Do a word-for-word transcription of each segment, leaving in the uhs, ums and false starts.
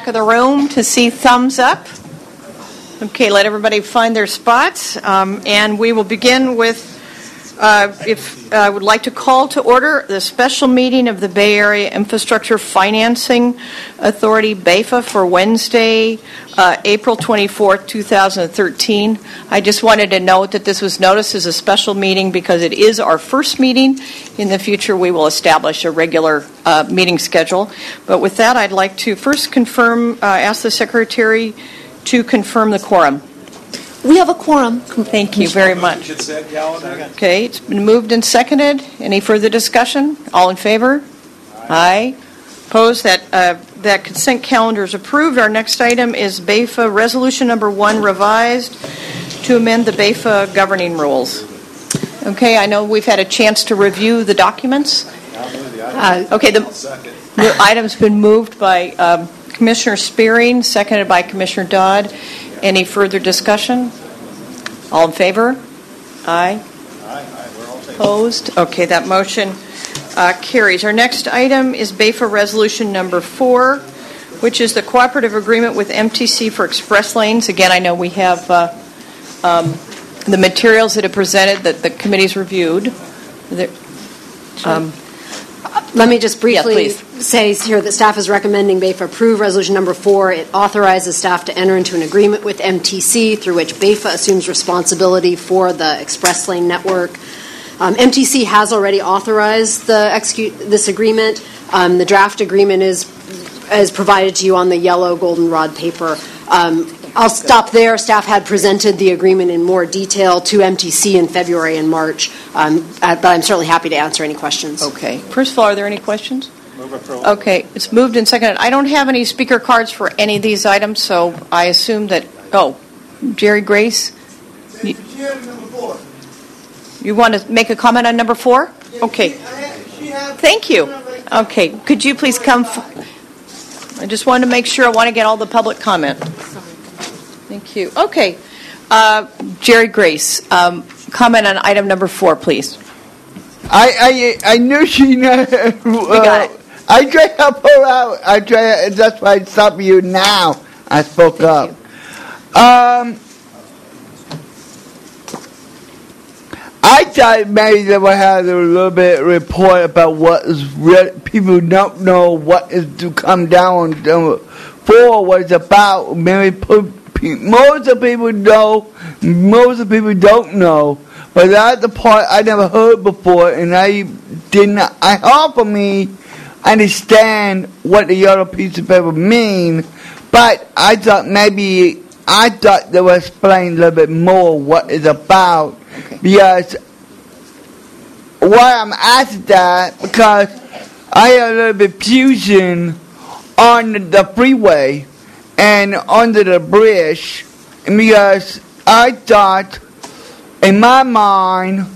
back of the room to see thumbs up. Okay, let everybody find their spots. Um, and we will begin with, uh, if I uh, would like to call to order the special meeting of the Bay Area Infrastructure Financing Authority, B A F A, for Wednesday, uh, April twenty-fourth, twenty thirteen. I just wanted to note that this was noticed as a special meeting because it is our first meeting. In the future, we will establish a regular uh, meeting schedule. But with that, I'd like to first confirm, uh, ask the Secretary to confirm the quorum. We have a quorum. Thank you very much. Okay, it's been moved and seconded. Any further discussion? All in favor? Aye. Aye. Opposed? That uh, that consent calendar is approved. Our next item is B A F A Resolution Number One revised to amend the B A F A governing rules. Okay, I know we've had a chance to review the documents. Uh, okay, the, the item's been moved by um, Commissioner Spearing, seconded by Commissioner Dodd. Any further discussion? All in favor? Aye. Aye. Aye. We're all opposed? Okay, that motion uh, carries. Our next item is B A F A Resolution Number Four, which is the cooperative agreement with M T C for express lanes. Again, I know we have uh, um, the materials that are presented that the committee's reviewed. There, um, Let me just briefly yeah, say here that staff is recommending B A F A approve Resolution Number Four. It authorizes staff to enter into an agreement with M T C through which B A F A assumes responsibility for the express lane network. Um, M T C has already authorized the execute this agreement. Um, the draft agreement is is provided to you on the yellow goldenrod paper. Um, I'll stop there. Staff had presented the agreement in more detail to M T C in February and March, um, but I'm certainly happy to answer any questions. Okay. First of all, are there any questions? Move approval. Okay. It's moved and seconded. I don't have any speaker cards for any of these items, so I assume that, oh, Jerry Grace? You, you want to make a comment on number four? Okay. Thank you. Okay. Could you please come? F- I just wanted to make sure. I want to get all the public comment. Thank you. Okay. Uh, Jerry Grace, um, comment on item number four, please. I I I knew she knew. Uh, we got it. I tried to pull out. I tried. That's why I stopped you now. I spoke Thank up. You. Um, I thought maybe they would have a little bit of report about what is real. People don't know what is to come down for, what it's about. Maybe put. Most of the people know, most of the people don't know, but that's the part I never heard before, and I did not, I hope for me understand what the yellow piece of paper mean, but I thought maybe, I thought they would explain a little bit more what it's about, okay. Because why I'm asking that, because I had a little bit of fusion on the freeway, and under the bridge, because I thought, in my mind,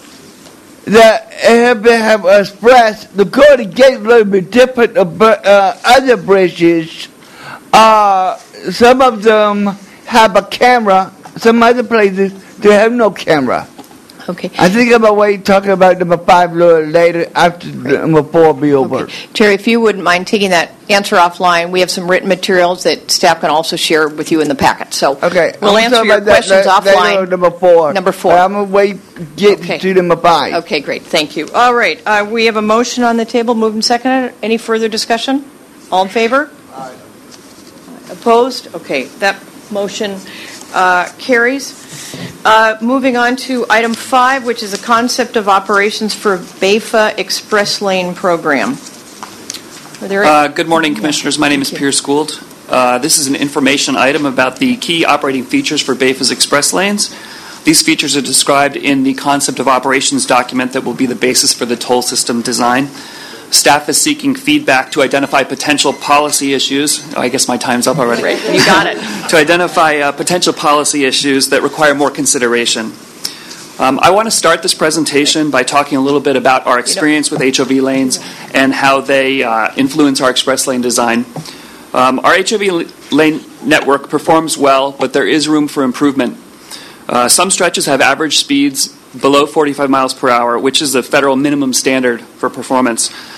that it have expressed the go to get a little bit different of uh, other bridges. Uh, some of them have a camera, some other places they have no camera. Okay. I think I'm away talking about number five a little later after number four be over. Okay. Jerry, if you wouldn't mind taking that answer offline, we have some written materials that staff can also share with you in the packet. So okay. we'll I'm answer your questions that, that, offline. That number four. Number four. I'm going to wait get okay. to number five. Okay, great. Thank you. All right. Uh, we have a motion on the table. Moved and seconded. Any further discussion? All in favor? Aye. Opposed? Okay. That motion uh, carries. Uh, moving on to item five, which is a concept of operations for B A F A Express Lane Program. Are there uh, good morning, Commissioners. My name is Pierce Gould. Uh, this is an information item about the key operating features for B A F A's express lanes. These features are described in the concept of operations document that will be the basis for the toll system design. Staff is seeking feedback to identify potential policy issues. Oh, I guess my time's up already. Right. You got it. To identify uh, potential policy issues that require more consideration. Um, I want to start this presentation by talking a little bit about our experience with H O V lanes and how they uh, influence our express lane design. Um, our H O V lane network performs well, but there is room for improvement. Uh, some stretches have average speeds below forty-five miles per hour, which is the federal minimum standard for performance.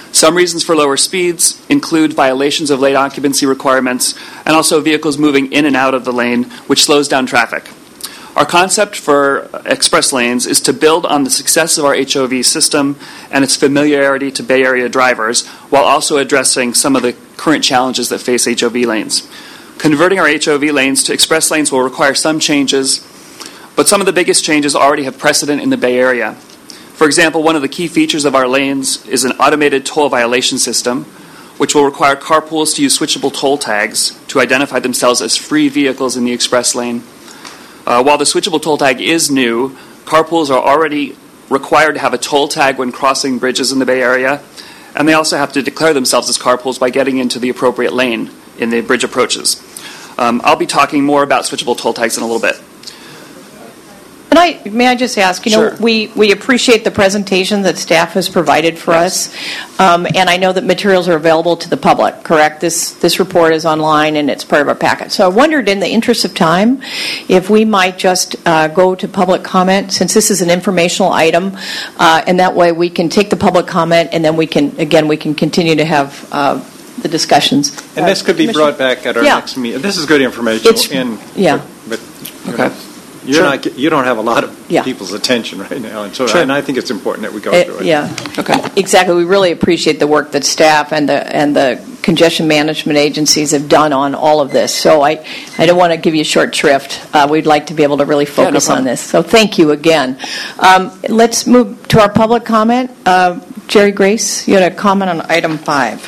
Some reasons for lower speeds include violations of lane occupancy requirements and also vehicles moving in and out of the lane, which slows down traffic. Our concept for express lanes is to build on the success of our H O V system and its familiarity to Bay Area drivers, while also addressing some of the current challenges that face H O V lanes. Converting our H O V lanes to express lanes will require some changes, but some of the biggest changes already have precedent in the Bay Area. For example, one of the key features of our lanes is an automated toll violation system, which will require carpools to use switchable toll tags to identify themselves as free vehicles in the express lane. Uh, while the switchable toll tag is new, carpools are already required to have a toll tag when crossing bridges in the Bay Area, and they also have to declare themselves as carpools by getting into the appropriate lane in the bridge approaches. Um, I'll be talking more about switchable toll tags in a little bit. And I, may I just ask, you know, Sure. we, we appreciate the presentation that staff has provided for Yes. us, um, and I know that materials are available to the public, correct? This this report is online and it's part of our packet. So I wondered, in the interest of time, if we might just uh, go to public comment, since this is an informational item, uh, and that way we can take the public comment and then we can, again, we can continue to have uh, the discussions. And this could be Commissioner- brought back at our Yeah. next meeting. This is good information. It's- and, yeah. But, you Okay. know, you're Sure. not, you don't have a lot of Yeah. people's attention right now, and so Sure. and I think it's important that we go Uh, through it. Yeah. Okay. Exactly. We really appreciate the work that staff and the and the congestion management agencies have done on all of this. So I, I don't want to give you short shrift. Uh, we'd like to be able to really Yeah, no focus on problem. this. So thank you again. Um, let's move to our public comment. Uh, Jerry Grace, you had a comment on item five.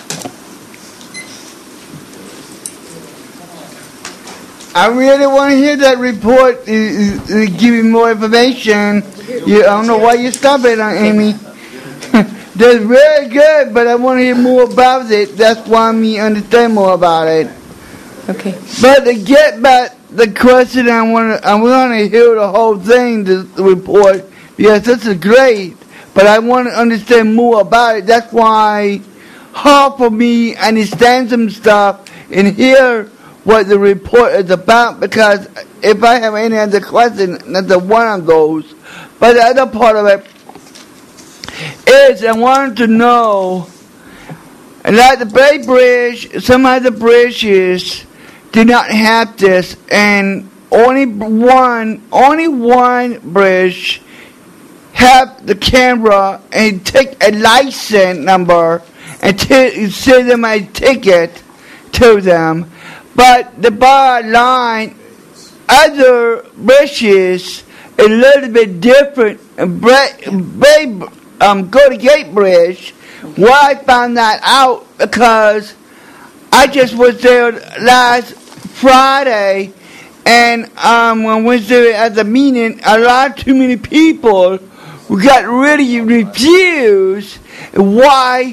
I really want to hear that report. Uh, uh, give me more information. You, I don't know why you stop it, uh, Amy. That's very good, but I want to hear more about it. That's why me understand more about it. Okay. But to get back the question, I want to. I want to hear the whole thing, the, the report, because this is great. But I want to understand more about it. That's why hard for me understand some stuff and hear what the report is about, because if I have any other question, that's one of those. But the other part of it is I wanted to know, like the Bay Bridge, some other bridges do not have this, and only one, only one bridge have the camera and take a license number and t- send them a ticket to them. But the bottom line, other bridges a little bit different. Bay, um, Golden Gate Bridge, why I found that out because I just was there last Friday, and um, when I was there at the meeting, a lot too many people got really refused. Why?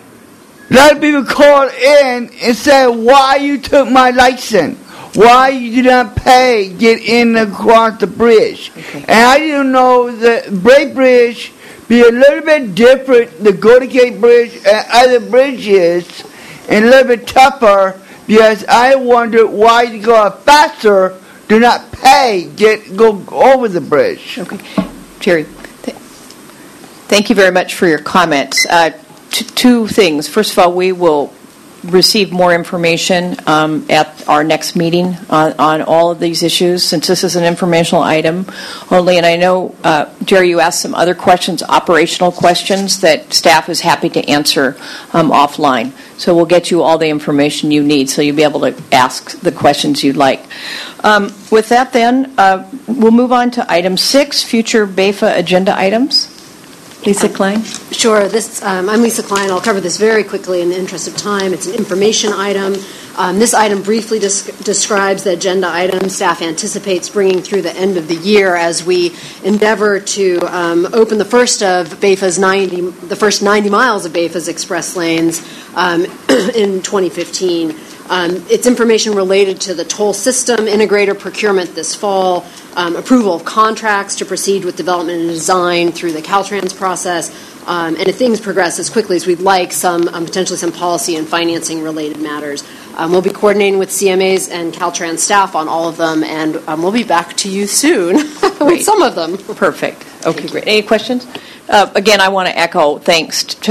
A lot of people called in and said, why you took my license? Why you did not pay, get in across the bridge? Okay. And I didn't know that Bay Bridge be a little bit different, the Golden Gate Bridge and other bridges, and a little bit tougher, because I wondered why you go faster, do not pay, get go over the bridge. Okay. Jerry, th- thank you very much for your comments. Uh, T- two things. First of all, we will receive more information um, at our next meeting on, on all of these issues, since this is an informational item only. And I know, uh, Jerry, you asked some other questions, operational questions, that staff is happy to answer um, offline. So we'll get you all the information you need so you'll be able to ask the questions you'd like. Um, with that, then, uh, we'll move on to item six, future B A F A agenda items. Lisa Klein? Sure. This, um, I'm Lisa Klein. I'll cover this very quickly in the interest of time. It's an information item. Um, this item briefly des- describes the agenda item staff anticipates bringing through the end of the year as we endeavor to um, open the first of B A F A's ninety, the first ninety miles of B A F A's express lanes um, in twenty fifteen. Um, it's information related to the toll system integrator procurement this fall, um, approval of contracts to proceed with development and design through the Caltrans process, um, and if things progress as quickly as we'd like, some um, potentially some policy and financing related matters. Um, we'll be coordinating with C M As and Caltrans staff on all of them, and um, we'll be back to you soon with some of them. Perfect. Okay, great. Any questions? Uh, again, I want to echo thanks to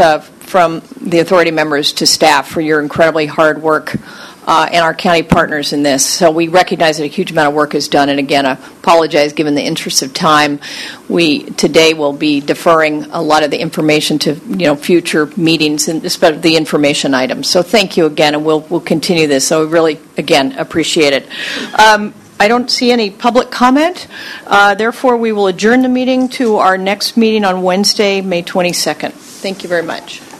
from the authority members to staff for your incredibly hard work uh, and our county partners in this. So we recognize that a huge amount of work is done, and again, I apologize given the interest of time. We today will be deferring a lot of the information to you know future meetings, and especially the information items. So thank you again, and we'll we'll continue this. So we really again appreciate it. Um, I don't see any public comment. Uh, therefore, we will adjourn the meeting to our next meeting on Wednesday, May twenty-second. Thank you very much.